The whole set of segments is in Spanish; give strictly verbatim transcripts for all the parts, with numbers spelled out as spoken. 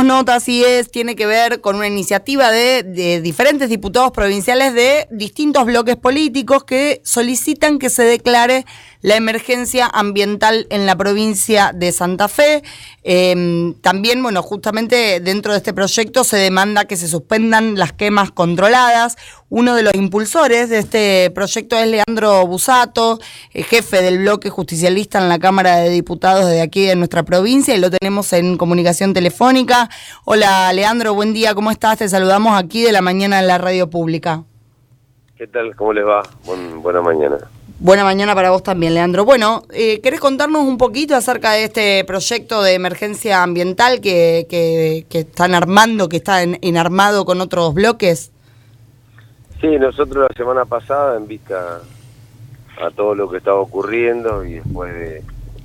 tomamos nota, así es, tiene que ver con una iniciativa de, de diferentes diputados provinciales de distintos bloques políticos que solicitan que se declare la emergencia ambiental en la provincia de Santa Fe. Eh, también, bueno, justamente dentro de este proyecto se demanda que se suspendan las quemas controladas. Uno de los impulsores de este proyecto es Leandro Busato, jefe del bloque justicialista en la Cámara de Diputados de aquí de nuestra provincia, y lo tenemos en comunicación telefónica. Hola Leandro, buen día, ¿cómo estás? Te saludamos aquí de la mañana en la radio pública. ¿Qué tal? ¿Cómo les va? Buen, buena mañana. Buena mañana para vos también, Leandro. Bueno, eh, ¿querés contarnos un poquito acerca de este proyecto de emergencia ambiental que, que, que están armando, que está en, en armado con otros bloques? Sí, nosotros la semana pasada, en vista a todo lo que estaba ocurriendo y después de,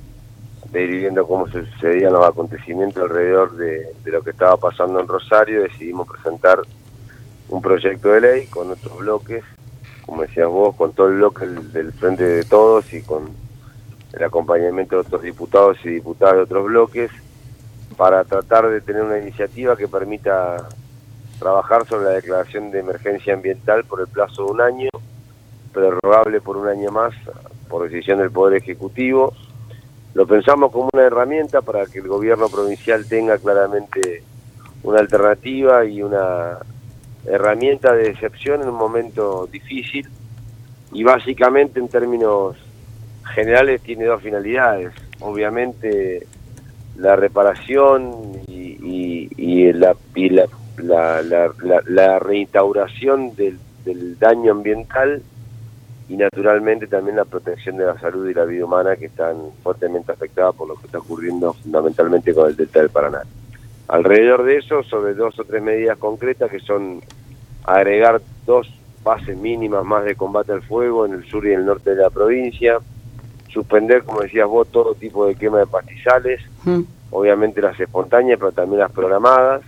de ir viendo cómo se sucedían los acontecimientos alrededor de, de lo que estaba pasando en Rosario, decidimos presentar un proyecto de ley con otros bloques, como decías vos, con todo el bloque del, del Frente de Todos y con el acompañamiento de otros diputados y diputadas de otros bloques, para tratar de tener una iniciativa que permita trabajar sobre la declaración de emergencia ambiental por el plazo de un año, prorrogable por un año más por decisión del Poder Ejecutivo. Lo pensamos como una herramienta para que el gobierno provincial tenga claramente una alternativa y una herramienta de excepción en un momento difícil, y básicamente en términos generales tiene dos finalidades. Obviamente la reparación y, y, y, la, y la, la, la, la, la reinstauración del, del daño ambiental, y naturalmente también la protección de la salud y la vida humana, que están fuertemente afectadas por lo que está ocurriendo fundamentalmente con el delta del Paraná. Alrededor de eso, sobre dos o tres medidas concretas, que son agregar dos bases mínimas más de combate al fuego en el sur y en el norte de la provincia, suspender, como decías vos, todo tipo de quema de pastizales, mm. obviamente las espontáneas, pero también las programadas,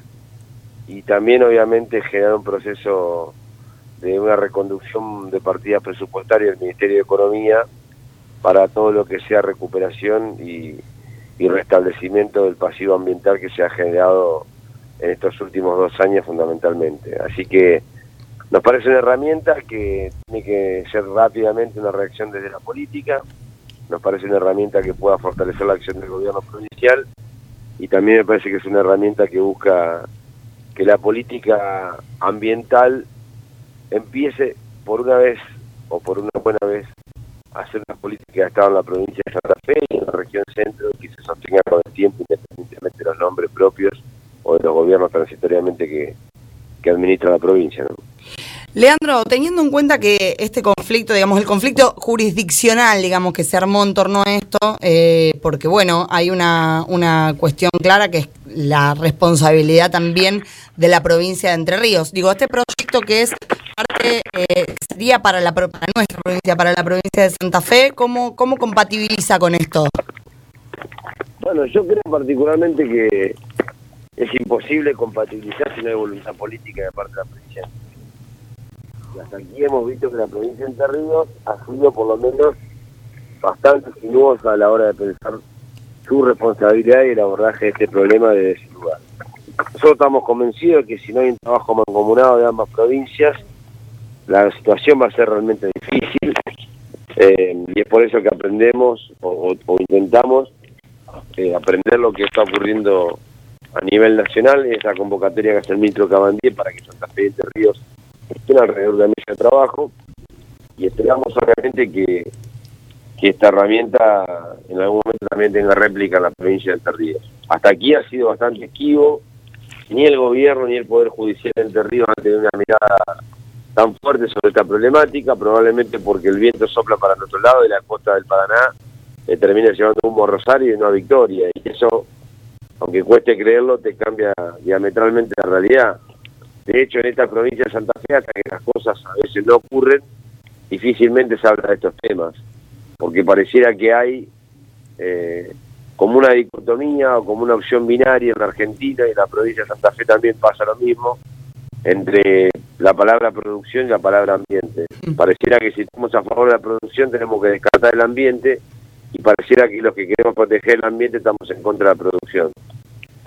y también obviamente generar un proceso de una reconducción de partidas presupuestarias del Ministerio de Economía para todo lo que sea recuperación y y restablecimiento del pasivo ambiental que se ha generado en estos últimos dos años fundamentalmente. Así que nos parece una herramienta que tiene que ser rápidamente una reacción desde la política, nos parece una herramienta que pueda fortalecer la acción del gobierno provincial, y también me parece que es una herramienta que busca que la política ambiental empiece por una vez, o por una buena vez, hacer una política que ha estado en la provincia de Santa Fe y en la región centro, que se sostenga con el tiempo, independientemente de los nombres propios o de los gobiernos transitoriamente que, que administra la provincia, ¿no? Leandro, teniendo en cuenta que este conflicto, digamos, el conflicto jurisdiccional, digamos, que se armó en torno a esto, eh, porque, bueno, hay una, una cuestión clara que es la responsabilidad también de la provincia de Entre Ríos. Digo, este proyecto que es parte, eh, sería para, la, para nuestra provincia, para la provincia de Santa Fe, ¿cómo, cómo compatibiliza con esto? Bueno, yo creo particularmente que es imposible compatibilizar si no hay voluntad política de parte de la provincia. Y hasta aquí hemos visto que la provincia de Entre Ríos ha sido por lo menos bastante sinuosa a la hora de pensar su responsabilidad y el abordaje de este problema de ese lugar. Nosotros estamos convencidos de que si no hay un trabajo mancomunado de ambas provincias, la situación va a ser realmente difícil, eh, y es por eso que aprendemos o, o, o intentamos eh, aprender lo que está ocurriendo a nivel nacional, esa convocatoria que hace el ministro Cabandier para que Santa Fe y Entre Ríos estén alrededor de la mesa de trabajo, y esperamos obviamente que, que esta herramienta en algún momento también tenga réplica en la provincia de Entre Ríos. Hasta aquí ha sido bastante esquivo, ni el gobierno ni el Poder Judicial de Entre Ríos han tenido una mirada tan fuerte sobre esta problemática, probablemente porque el viento sopla para nuestro lado y la costa del Paraná eh, termina llevando humo a Rosario y no a Victoria, y eso, aunque cueste creerlo, te cambia diametralmente la realidad. De hecho, en esta provincia de Santa Fe, hasta que las cosas a veces no ocurren, difícilmente se habla de estos temas, porque pareciera que hay eh, como una dicotomía o como una opción binaria en la Argentina, y en la provincia de Santa Fe también pasa lo mismo, entre la palabra producción y la palabra ambiente. Pareciera que si estamos a favor de la producción tenemos que descartar el ambiente, y pareciera que los que queremos proteger el ambiente estamos en contra de la producción. Bueno,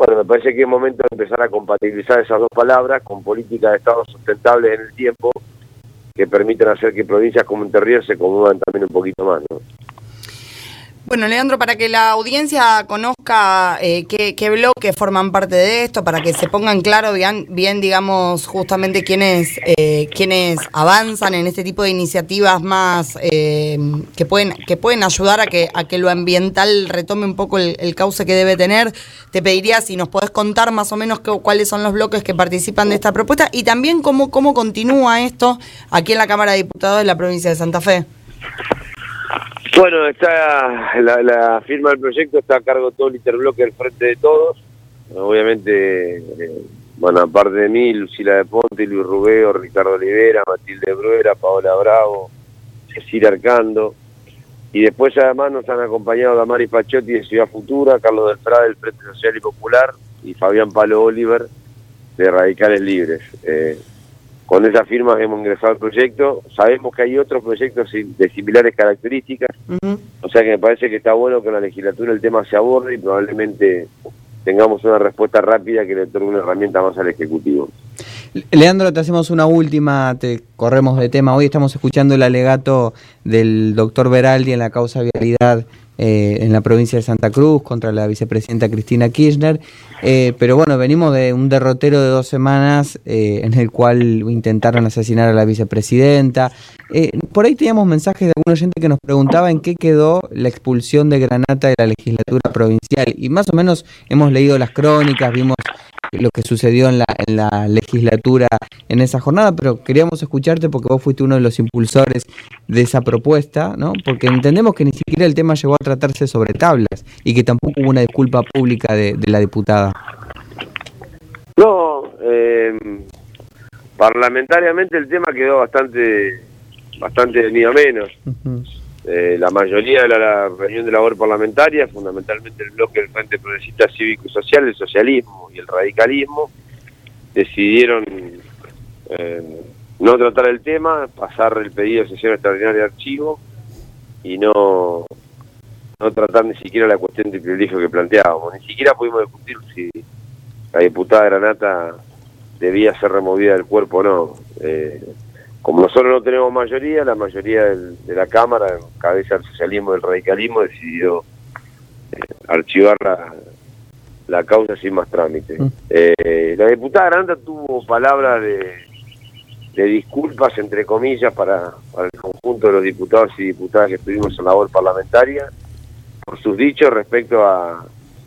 Bueno, me parece que es momento de empezar a compatibilizar esas dos palabras con políticas de Estado sustentables en el tiempo que permitan hacer que provincias como Entre Ríos se conmuevan también un poquito más, ¿no? Bueno, Leandro, para que la audiencia conozca eh, qué, qué bloques forman parte de esto, para que se pongan claro bien, bien digamos, justamente quiénes, eh, quiénes avanzan en este tipo de iniciativas más eh, que pueden que pueden ayudar a que a que lo ambiental retome un poco el, el cauce que debe tener, te pediría si nos podés contar más o menos qué, cuáles son los bloques que participan de esta propuesta y también cómo, cómo continúa esto aquí en la Cámara de Diputados de la provincia de Santa Fe. Bueno, está la, la firma del proyecto está a cargo de todo el interbloque del Frente de Todos. Obviamente, eh, bueno, aparte de mí, Lucila de Ponte, Luis Rubeo, Ricardo Olivera, Matilde Bruera, Paola Bravo, Cecilia Arcando. Y después además nos han acompañado Damaris Pachotti de Ciudad Futura, Carlos del Prado del Frente Social y Popular y Fabián Palo Oliver de Radicales Libres. Eh, Con esas firmas hemos ingresado al proyecto. Sabemos que hay otros proyectos de similares características, uh-huh. O sea que me parece que está bueno que en la legislatura el tema se aborde y probablemente tengamos una respuesta rápida que le otorgue una herramienta más al Ejecutivo. Leandro, te hacemos una última, te corremos de tema. Hoy estamos escuchando el alegato del doctor Beraldi en la causa vialidad eh, en la provincia de Santa Cruz contra la vicepresidenta Cristina Kirchner, eh, pero bueno, venimos de un derrotero de dos semanas eh, en el cual intentaron asesinar a la vicepresidenta. Eh, por ahí teníamos mensajes de algún oyente que nos preguntaba en qué quedó la expulsión de Granata de la legislatura provincial, y más o menos hemos leído las crónicas, vimos lo que sucedió en la, en la legislatura en esa jornada, pero queríamos escucharte porque vos fuiste uno de los impulsores de esa propuesta, ¿no? Porque entendemos que ni siquiera el tema llegó a tratarse sobre tablas y que tampoco hubo una disculpa pública de, de la diputada. No, eh, parlamentariamente el tema quedó bastante bastante venido menos. Uh-huh. Eh, la mayoría de la, la reunión de labor parlamentaria, fundamentalmente el bloque del Frente Progresista Cívico y Social, el socialismo y el radicalismo, decidieron eh, no tratar el tema, pasar el pedido de sesión extraordinaria de archivo y no, no tratar ni siquiera la cuestión de privilegio que planteábamos. Ni siquiera pudimos discutir si la diputada Granata debía ser removida del cuerpo o no. Eh, Como nosotros no tenemos mayoría, la mayoría del, de la Cámara, en cabeza del socialismo y del radicalismo, decidió eh, archivar la, la causa sin más trámite. Mm. Eh, la diputada Granata tuvo palabras de, de disculpas, entre comillas, para, para el conjunto de los diputados y diputadas que estuvimos en labor parlamentaria, por sus dichos respecto a,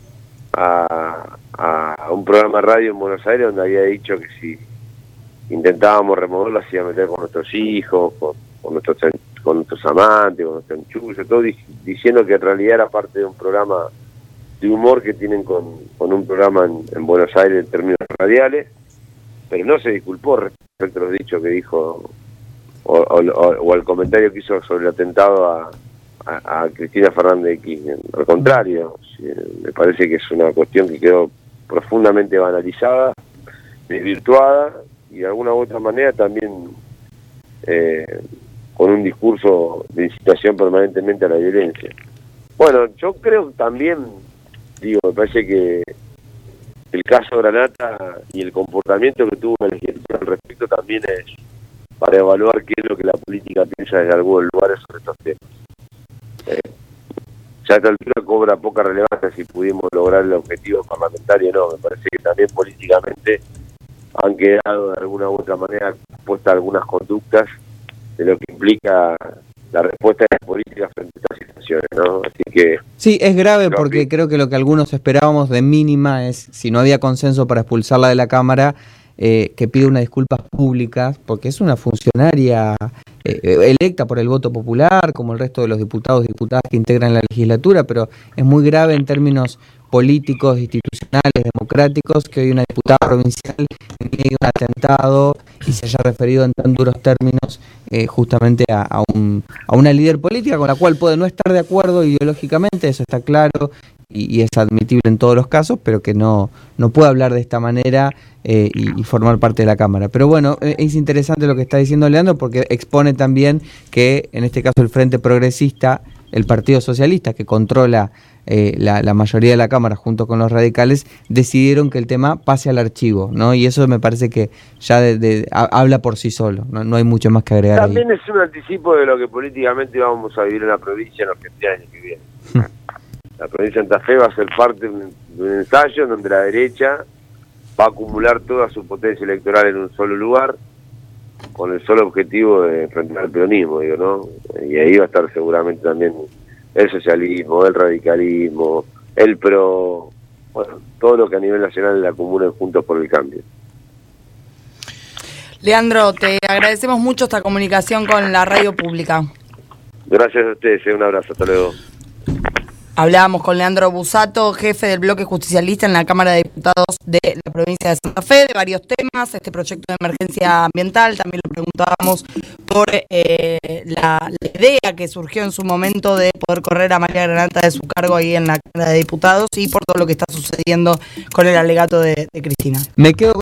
a, a un programa de radio en Buenos Aires donde había dicho que si intentábamos removerla, se iba a meter con nuestros hijos, con, con, nuestros, con nuestros amantes, con nuestros enchufes, todo diciendo que en realidad era parte de un programa de humor que tienen con, con un programa en, en Buenos Aires en términos radiales, pero no se disculpó respecto a los dichos que dijo o, o, o al comentario que hizo sobre el atentado a, a, a Cristina Fernández de Kirchner. Al contrario, me parece que es una cuestión que quedó profundamente banalizada, desvirtuada, y de alguna u otra manera también eh, con un discurso de incitación permanentemente a la violencia. Bueno, yo creo también, digo, me parece que el caso Granata y el comportamiento que tuvo la legislatura al respecto también es para evaluar qué es lo que la política piensa desde algunos lugares sobre estos temas. Eh, ya a esta altura cobra poca relevancia si pudimos lograr el objetivo parlamentario o no. Me parece que también políticamente han quedado de alguna u otra manera puestas algunas conductas de lo que implica la respuesta de las políticas frente a estas situaciones, ¿no? Así que sí, es grave porque creo que lo que algunos esperábamos de mínima es, si no había consenso para expulsarla de la Cámara, eh, que pida unas disculpas públicas, porque es una funcionaria eh, electa por el voto popular, como el resto de los diputados y diputadas que integran la legislatura, pero es muy grave en términos políticos, institucionales, democráticos, que hoy una diputada provincial niegue un atentado y se haya referido en tan duros términos eh, justamente a, a, un, a una líder política con la cual puede no estar de acuerdo ideológicamente, eso está claro y, y es admitible en todos los casos, pero que no, no puede hablar de esta manera eh, y, y formar parte de la Cámara. Pero bueno, eh, es interesante lo que está diciendo Leandro porque expone también que en este caso el Frente Progresista, el Partido Socialista que controla eh, la, la mayoría de la Cámara, junto con los radicales, decidieron que el tema pase al archivo, ¿no? Y eso me parece que ya de, de, a, habla por sí solo, ¿no? No hay mucho más que agregar. También ahí. Es un anticipo de lo que políticamente vamos a vivir en la provincia en los veinte años que vienen. La provincia de Santa Fe va a ser parte de un, de un ensayo en donde la derecha va a acumular toda su potencia electoral en un solo lugar, con el solo objetivo de enfrentar el peronismo, digo, ¿no? Y ahí va a estar seguramente también el socialismo, el radicalismo, el PRO, bueno, todo lo que a nivel nacional la acumulen Juntos por el Cambio. Leandro, te agradecemos mucho esta comunicación con la radio pública. Gracias a ustedes, un abrazo, hasta luego. Hablábamos con Leandro Busato, jefe del bloque justicialista en la Cámara de Diputados de la provincia de Santa Fe, de varios temas, este proyecto de emergencia ambiental. También le preguntábamos por eh, la, la idea que surgió en su momento de poder correr a Amalia Granata de su cargo ahí en la Cámara de Diputados y por todo lo que está sucediendo con el alegato de, de Cristina. Me quedo